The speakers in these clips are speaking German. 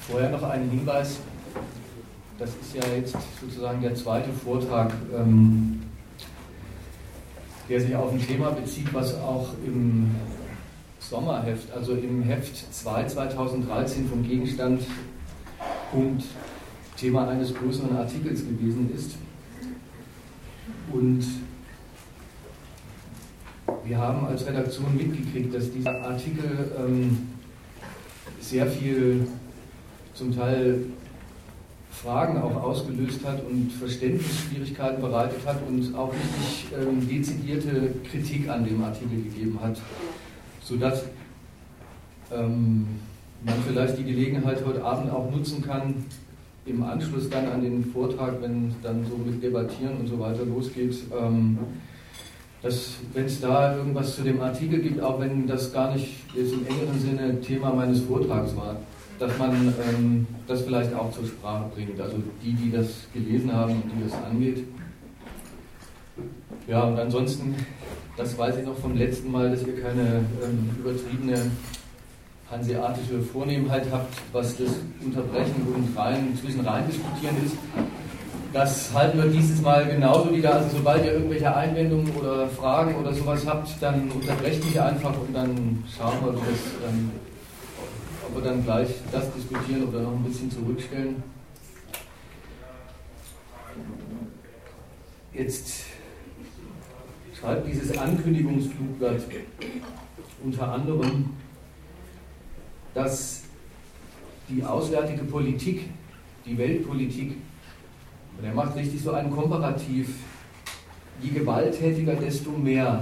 Vorher noch einen Hinweis, das ist ja jetzt sozusagen der zweite Vortrag, der sich auf ein Thema bezieht, was auch im Sommerheft, also im Heft 2 2013 vom Gegenstand Punkt Thema eines größeren Artikels gewesen ist. Und wir haben als Redaktion mitgekriegt, dass dieser Artikel sehr viel, zum Teil Fragen auch ausgelöst hat und Verständnisschwierigkeiten bereitet hat und auch richtig dezidierte Kritik an dem Artikel gegeben hat, sodass man vielleicht die Gelegenheit heute Abend auch nutzen kann, im Anschluss dann an den Vortrag, wenn dann so mit Debattieren und so weiter losgeht, dass, wenn es da irgendwas zu dem Artikel gibt, auch wenn das gar nicht jetzt im engeren Sinne Thema meines Vortrags war, dass man das vielleicht auch zur Sprache bringt, also die das gelesen haben und die das angeht. Ja, und ansonsten, das weiß ich noch vom letzten Mal, dass ihr keine übertriebene hanseatische Vornehmheit habt, was das Unterbrechen und zwischen rein diskutieren ist. Das halten wir dieses Mal genauso wieder. Also sobald ihr irgendwelche Einwendungen oder Fragen oder sowas habt, dann unterbrecht mich einfach und dann schauen wir, ob wir dann gleich das diskutieren oder noch ein bisschen zurückstellen. Jetzt schreibt dieses Ankündigungsflugblatt unter anderem, dass die auswärtige Politik, die Weltpolitik, und er macht richtig so einen Komparativ, je gewalttätiger, desto mehr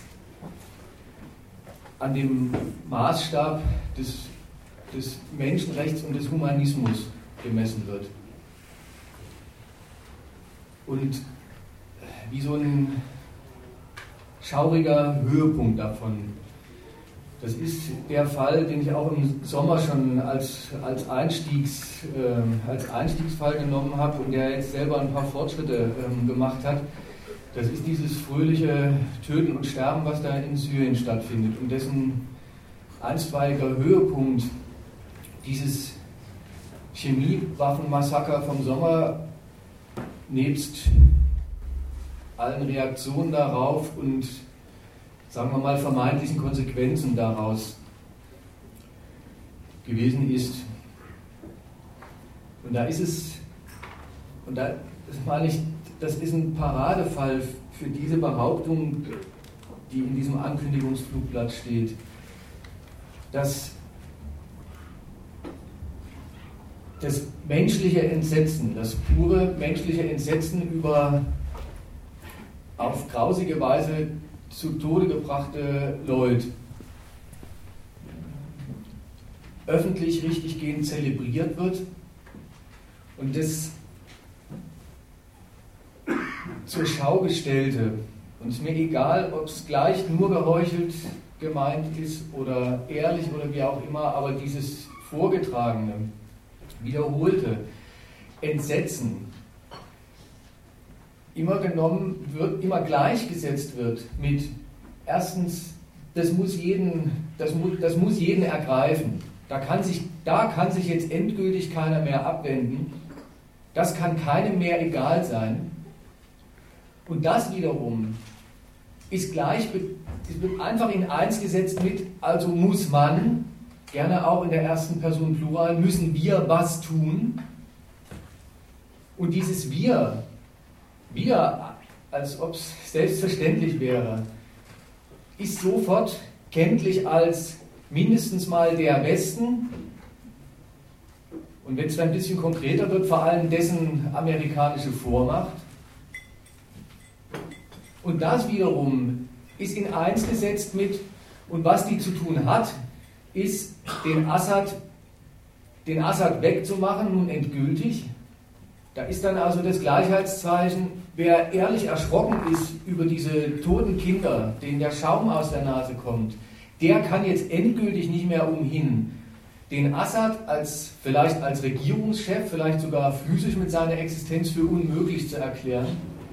an dem Maßstab des Menschenrechts und des Humanismus gemessen wird. Und wie so ein schauriger Höhepunkt davon. Das ist der Fall, den ich auch im Sommer schon als Einstiegsfall genommen habe und der jetzt selber ein paar Fortschritte gemacht hat. Das ist dieses fröhliche Töten und Sterben, was da in Syrien stattfindet und dessen einstweiliger Höhepunkt, dieses Chemiewaffenmassaker vom Sommer, nebst allen Reaktionen darauf und, sagen wir mal, vermeintlichen Konsequenzen daraus gewesen ist. Und da ist es, und das meine ich, das ist ein Paradefall für diese Behauptung, die in diesem Ankündigungsflugblatt steht, dass das menschliche Entsetzen, das pure menschliche Entsetzen über auf grausige Weise zu Tode gebrachte Leute öffentlich richtiggehend zelebriert wird und das zur Schau gestellte, und es ist mir egal, ob es gleich nur geheuchelt gemeint ist oder ehrlich oder wie auch immer, aber dieses vorgetragene, wiederholte Entsetzen immer genommen wird, immer gleichgesetzt wird mit erstens, das muss jeden ergreifen. Da kann sich jetzt endgültig keiner mehr abwenden. Das kann keinem mehr egal sein. Und das wiederum ist es wird einfach in eins gesetzt mit, also muss man, gerne auch in der ersten Person Plural, müssen wir was tun. Und dieses wir, als ob es selbstverständlich wäre, ist sofort kenntlich als mindestens mal der Westen und wenn es ein bisschen konkreter wird, vor allem dessen amerikanische Vormacht. Und das wiederum ist in eins gesetzt mit, und was die zu tun hat, ist den Assad wegzumachen, nun endgültig. Da ist dann also das Gleichheitszeichen, wer ehrlich erschrocken ist über diese toten Kinder, denen der Schaum aus der Nase kommt, der kann jetzt endgültig nicht mehr umhin, den Assad vielleicht als Regierungschef, vielleicht sogar physisch mit seiner Existenz für unmöglich zu erklären.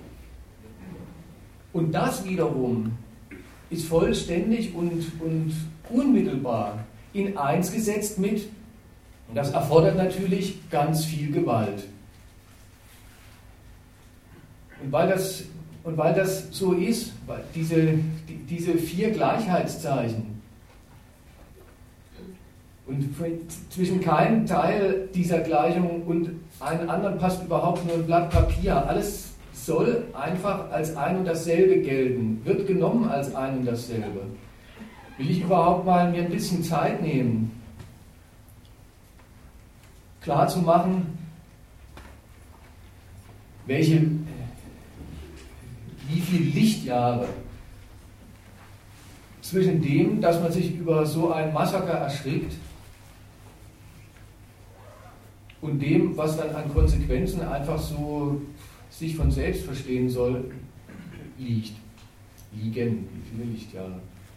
Und das wiederum ist vollständig und unmittelbar in eins gesetzt mit, Und das erfordert natürlich ganz viel Gewalt. Und weil das so ist, weil diese 4 Gleichheitszeichen und zwischen keinem Teil dieser Gleichung und einem anderen passt überhaupt nur ein Blatt Papier, alles soll einfach als ein und dasselbe gelten, wird genommen als ein und dasselbe. Will ich überhaupt mal mir ein bisschen Zeit nehmen, klarzumachen, wie viele Lichtjahre zwischen dem, dass man sich über so ein Massaker erschrickt, und dem, was dann an Konsequenzen einfach so sich von selbst verstehen soll, liegen. Wie viele Lichtjahre.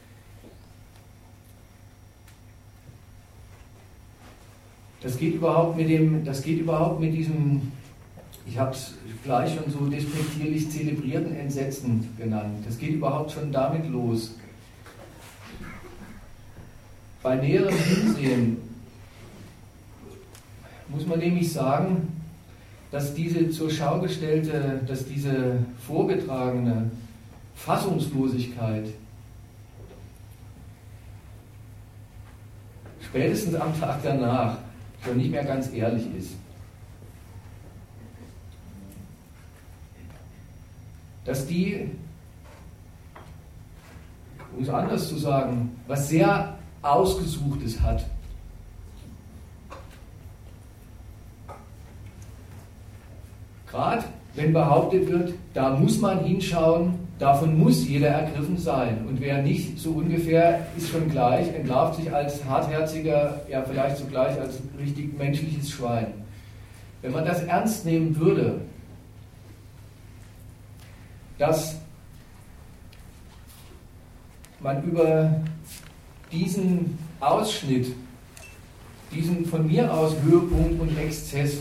Das geht überhaupt mit diesem, ich habe es gleich schon so despektierlich zelebrierten Entsetzen genannt. Das geht überhaupt schon damit los. Bei näherem Hinsehen muss man nämlich sagen, dass diese zur Schau gestellte, dass diese vorgetragene Fassungslosigkeit spätestens am Tag danach schon nicht mehr ganz ehrlich ist. Dass die, um es anders zu sagen, was sehr Ausgesuchtes hat. Gerade wenn behauptet wird, da muss man hinschauen, davon muss jeder ergriffen sein. Und wer nicht, so ungefähr, ist schon gleich, entlarvt sich als hartherziger, ja vielleicht zugleich als richtig menschliches Schwein. Wenn man das ernst nehmen würde, dass man über diesen Ausschnitt, diesen von mir aus Höhepunkt und Exzess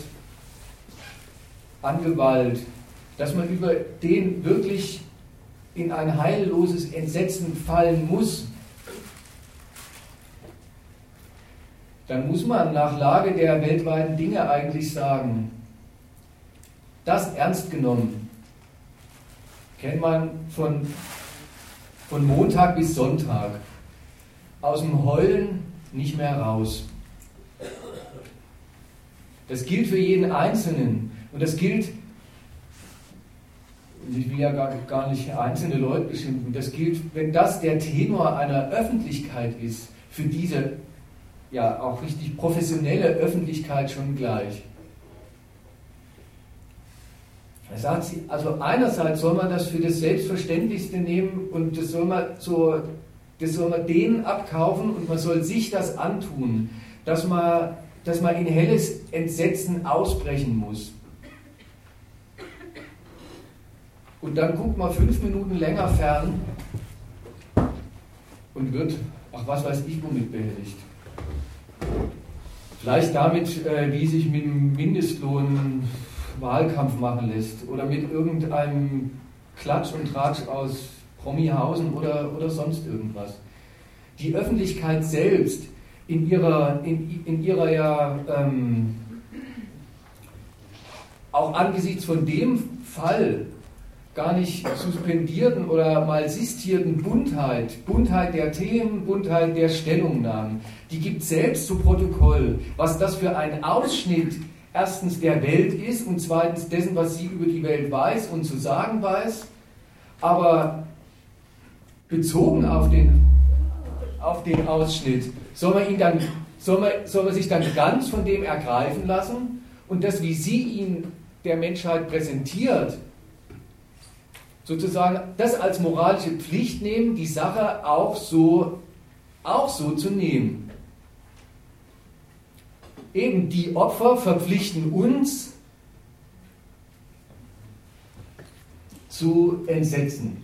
an Gewalt, dass man über den wirklich in ein heilloses Entsetzen fallen muss, dann muss man nach Lage der weltweiten Dinge eigentlich sagen, das ernst genommen kennt man von Montag bis Sonntag, aus dem Heulen nicht mehr raus. Das gilt für jeden Einzelnen. Und das gilt, ich will ja gar nicht einzelne Leute beschimpfen, das gilt, wenn das der Tenor einer Öffentlichkeit ist, für diese ja auch richtig professionelle Öffentlichkeit schon gleich. Er sagt, also einerseits soll man das für das Selbstverständlichste nehmen und das soll man denen abkaufen und man soll sich das antun, dass man in helles Entsetzen ausbrechen muss. Und dann guckt man 5 Minuten länger fern und wird, ach was weiß ich, womit behelligt. Vielleicht damit, wie sich mit dem Mindestlohn Wahlkampf machen lässt oder mit irgendeinem Klatsch und Tratsch aus Promihausen oder sonst irgendwas. Die Öffentlichkeit selbst in ihrer ja auch angesichts von dem Fall gar nicht suspendierten oder mal sistierten Buntheit der Themen, Buntheit der Stellungnahmen, die gibt selbst zu Protokoll, was das für ein Ausschnitt erstens der Welt ist und zweitens dessen, was sie über die Welt weiß und zu sagen weiß, aber bezogen auf den Ausschnitt soll man sich dann ganz von dem ergreifen lassen und das, wie sie ihn der Menschheit präsentiert, sozusagen das als moralische Pflicht nehmen, die Sache auch so zu nehmen. Eben die Opfer verpflichten uns zu entsetzen.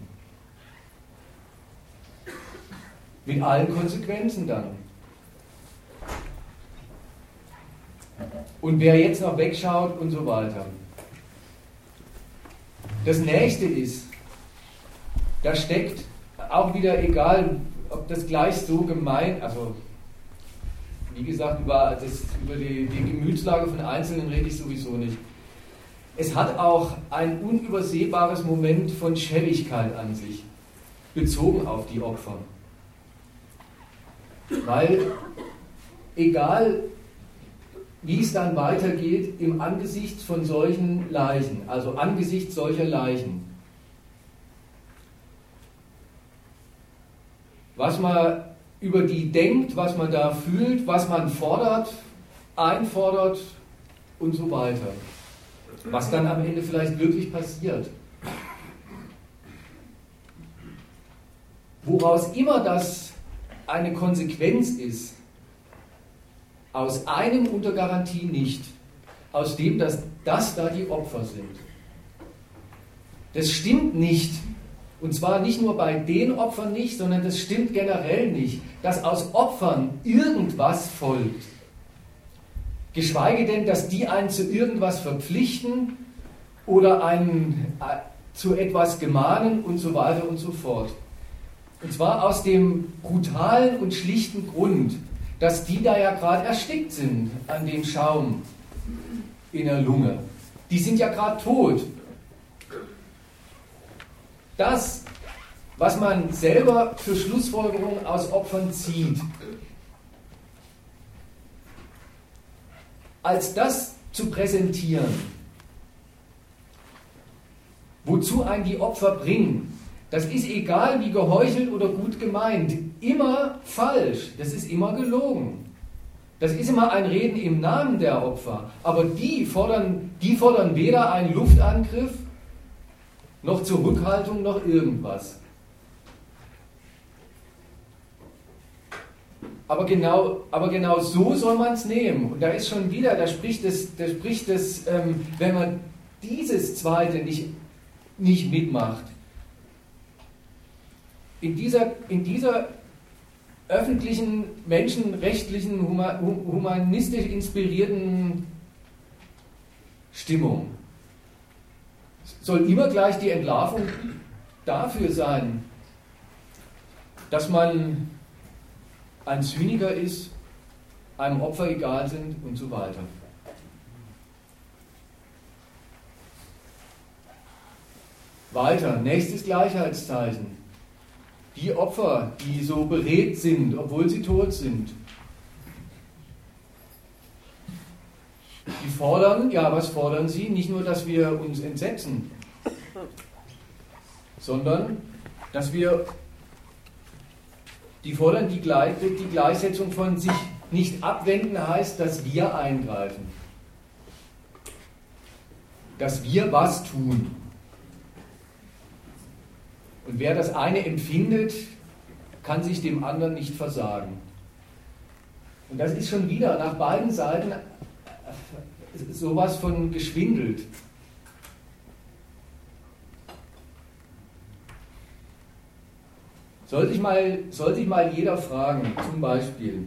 Mit allen Konsequenzen dann. Und wer jetzt noch wegschaut und so weiter. Das nächste ist, da steckt auch wieder, egal ob das gleich so gemeint, also wie gesagt, über die Gemütslage von Einzelnen rede ich sowieso nicht. Es hat auch ein unübersehbares Moment von Schelligkeit an sich, bezogen auf die Opfer. Weil, egal wie es dann weitergeht, im Angesicht von solchen Leichen, also angesichts solcher Leichen, was man über die denkt, was man da fühlt, was man fordert, einfordert und so weiter. Was dann am Ende vielleicht wirklich passiert. Woraus immer das eine Konsequenz ist, aus einem unter Garantie nicht, aus dem, dass das da die Opfer sind. Das stimmt nicht. Und zwar nicht nur bei den Opfern nicht, sondern das stimmt generell nicht, dass aus Opfern irgendwas folgt. Geschweige denn, dass die einen zu irgendwas verpflichten oder einen zu etwas gemahnen und so weiter und so fort. Und zwar aus dem brutalen und schlichten Grund, dass die da ja gerade erstickt sind an dem Schaum in der Lunge. Die sind ja gerade tot. Das, was man selber für Schlussfolgerungen aus Opfern zieht, als das zu präsentieren, wozu einen die Opfer bringen, das ist egal wie geheuchelt oder gut gemeint, immer falsch, das ist immer gelogen. Das ist immer ein Reden im Namen der Opfer, aber die fordern weder einen Luftangriff, noch Zurückhaltung, noch irgendwas. Aber genau so soll man es nehmen. Und da ist schon wieder, da spricht es, wenn man dieses Zweite nicht mitmacht, in dieser öffentlichen, menschenrechtlichen, humanistisch inspirierten Stimmung soll immer gleich die Entlarvung dafür sein, dass man ein Zyniker ist, einem Opfer egal sind und so weiter. Weiter, nächstes Gleichheitszeichen. Die Opfer, die so beredt sind, obwohl sie tot sind, die fordern, ja, was fordern sie? Nicht nur, dass wir uns entsetzen, sondern, dass wir, die fordern die Gleichsetzung von sich nicht abwenden, heißt, dass wir eingreifen. Dass wir was tun. Und wer das eine empfindet, kann sich dem anderen nicht versagen. Und das ist schon wieder nach beiden Seiten sowas von geschwindelt. Soll sich mal jeder fragen, zum Beispiel,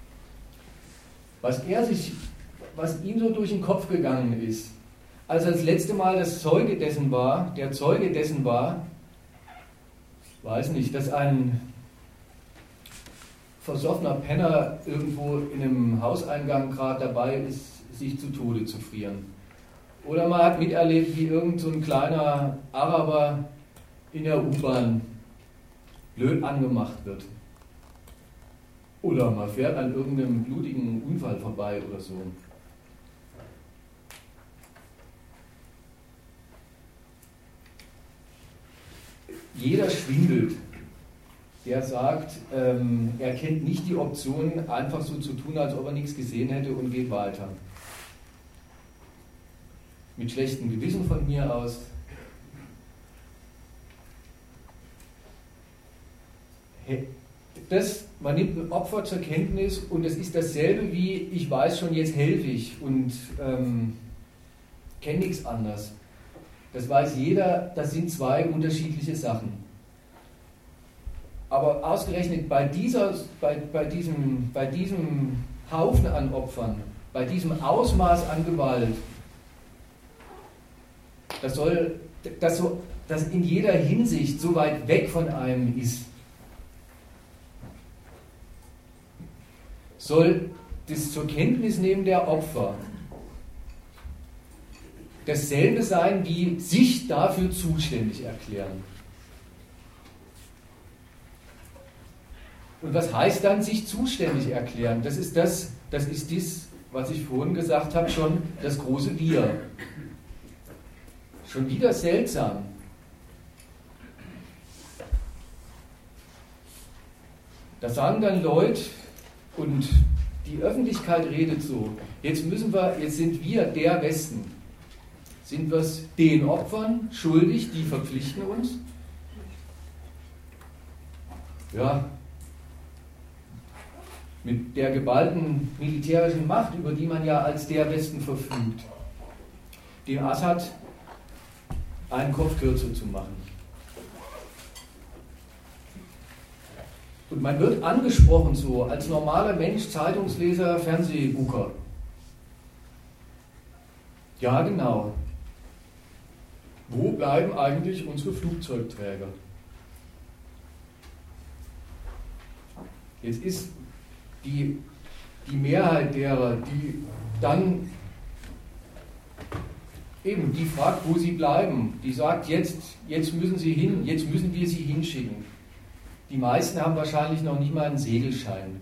was ihm so durch den Kopf gegangen ist, als er das letzte Mal der Zeuge dessen war, weiß nicht, dass ein versoffener Penner irgendwo in einem Hauseingang gerade dabei ist, sich zu Tode zu frieren. Oder man hat miterlebt, wie irgend so ein kleiner Araber in der U-Bahn blöd angemacht wird. Oder man fährt an irgendeinem blutigen Unfall vorbei oder so. Jeder schwindelt, der sagt, er kennt nicht die Option, einfach so zu tun, als ob er nichts gesehen hätte und geht weiter. Mit schlechtem Gewissen von mir aus. Man nimmt ein Opfer zur Kenntnis und es ist dasselbe wie, ich weiß schon, jetzt helfe ich und kenne nichts anderes. Das weiß jeder, das sind zwei unterschiedliche Sachen. Aber ausgerechnet bei diesem Haufen an Opfern, bei diesem Ausmaß an Gewalt, das in jeder Hinsicht so weit weg von einem ist, soll das zur Kenntnis nehmen der Opfer dasselbe sein wie sich dafür zuständig erklären. Und was heißt dann sich zuständig erklären? Das ist das, was ich vorhin gesagt habe, schon das große Wir. Schon wieder seltsam. Da sagen dann Leute, und die Öffentlichkeit redet so, jetzt sind wir der Westen. Sind wir es den Opfern schuldig, die verpflichten uns? Ja, mit der geballten militärischen Macht, über die man ja als der Westen verfügt, dem Assad einen Kopf kürzer zu machen. Und man wird angesprochen so, als normaler Mensch, Zeitungsleser, Fernsehgucker. Ja, genau. Wo bleiben eigentlich unsere Flugzeugträger? Jetzt ist die Mehrheit derer, die dann eben die fragt, wo sie bleiben, die sagt, jetzt müssen sie hin, jetzt müssen wir sie hinschicken. Die meisten haben wahrscheinlich noch nicht mal einen Segelschein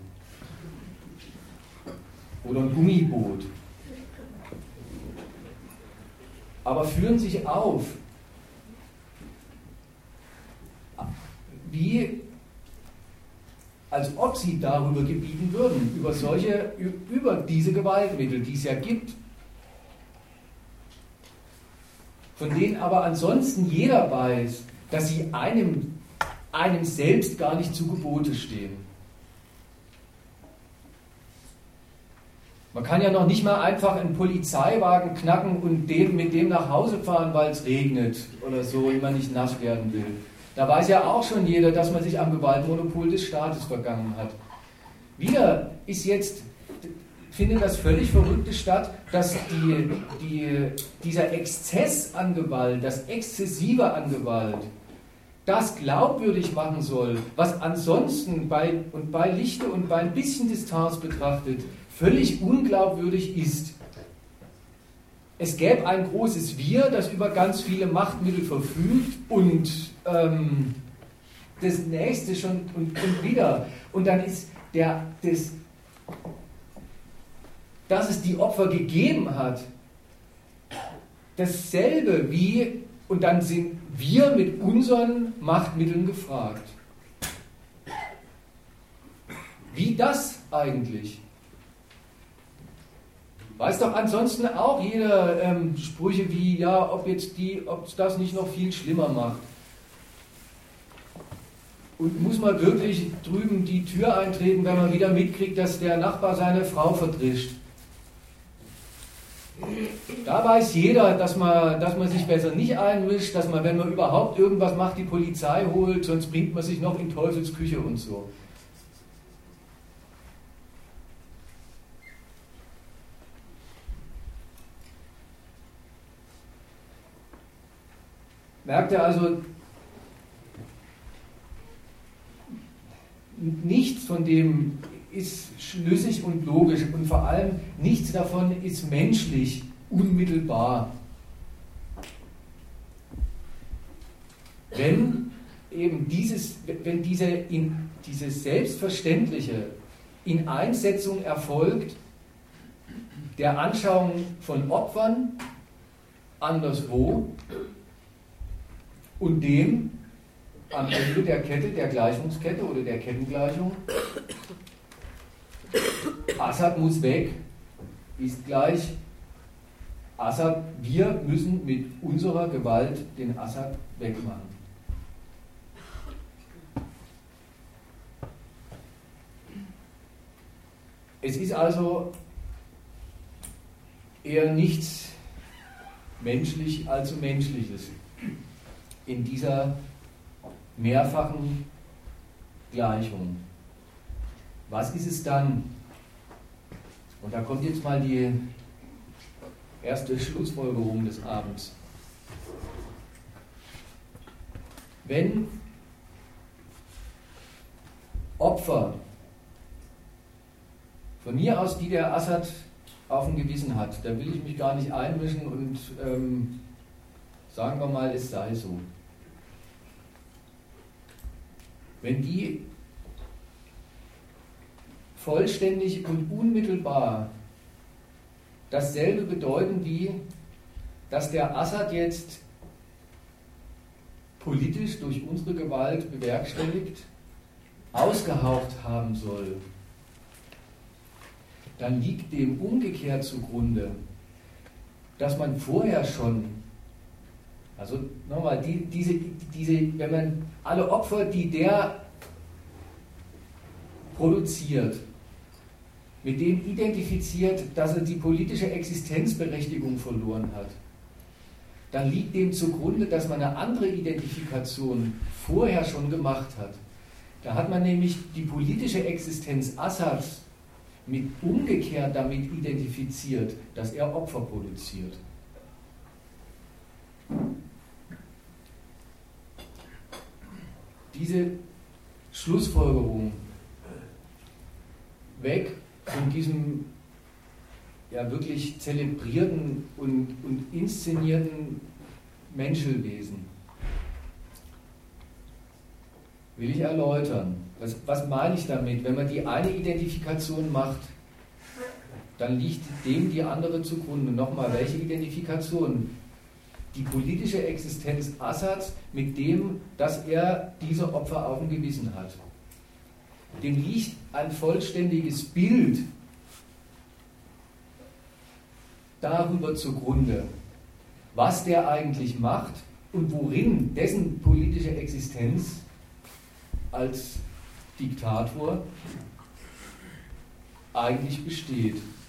oder ein Gummiboot. Aber führen sich auf, wie als ob sie darüber gebieten würden, über diese Gewaltmittel, die es ja gibt, von denen aber ansonsten jeder weiß, dass sie einem selbst gar nicht zu Gebote stehen. Man kann ja noch nicht mal einfach einen Polizeiwagen knacken und mit dem nach Hause fahren, weil es regnet oder so und man nicht nass werden will. Da weiß ja auch schon jeder, dass man sich am Gewaltmonopol des Staates vergangen hat. Wieder findet das völlig Verrückte statt, dass dieser Exzess an Gewalt, das Exzessive an Gewalt, das glaubwürdig machen soll, was ansonsten bei Lichte und bei ein bisschen Distanz betrachtet völlig unglaubwürdig ist. Es gäbe ein großes Wir, das über ganz viele Machtmittel verfügt und das nächste schon und wieder. Und dann ist dass es die Opfer gegeben hat, dasselbe wie, und dann sind wir mit unseren Machtmitteln gefragt. Wie das eigentlich? Weiß doch ansonsten auch jeder Sprüche wie, ja, ob es das nicht noch viel schlimmer macht. Und muss man wirklich drüben die Tür eintreten, wenn man wieder mitkriegt, dass der Nachbar seine Frau verdrischt. Da weiß jeder, dass man sich besser nicht einmischt, dass man, wenn man überhaupt irgendwas macht, die Polizei holt, sonst bringt man sich noch in Teufels Küche und so. Merkt ihr also, nichts von dem ist schlüssig und logisch und vor allem nichts davon ist menschlich, unmittelbar. Wenn eben dieses Selbstverständliche in Einsetzung erfolgt der Anschauung von Opfern anderswo und dem am Ende der Kette, der Gleichungskette oder der Kettengleichung, Assad muss weg, ist gleich Assad, wir müssen mit unserer Gewalt den Assad wegmachen. Es ist also eher nichts menschlich als Menschliches in dieser mehrfachen Gleichung. Was ist es dann? Und da kommt jetzt mal die erste Schlussfolgerung des Abends. Wenn Opfer Von mir aus, die der Assad auf dem Gewissen hat, da will ich mich gar nicht einmischen und sagen wir mal, es sei so. Wenn die vollständig und unmittelbar dasselbe bedeuten wie, dass der Assad jetzt politisch durch unsere Gewalt bewerkstelligt, ausgehaucht haben soll, dann liegt dem umgekehrt zugrunde, dass man vorher schon, also nochmal, wenn man alle Opfer, die der produziert, mit dem identifiziert, dass er die politische Existenzberechtigung verloren hat, dann liegt dem zugrunde, dass man eine andere Identifikation vorher schon gemacht hat. Da hat man nämlich die politische Existenz Assads umgekehrt damit identifiziert, dass er Opfer produziert. Diese Schlussfolgerung, weg von diesem ja wirklich zelebrierten und inszenierten Menschenwesen, will ich erläutern. Was meine ich damit? Wenn man die eine Identifikation macht, dann liegt dem die andere zugrunde. Nochmal, welche Identifikation? Die politische Existenz Assads mit dem, dass er diese Opfer auf dem Gewissen hat. Dem liegt ein vollständiges Bild darüber zugrunde, was der eigentlich macht und worin dessen politische Existenz als Diktator eigentlich besteht.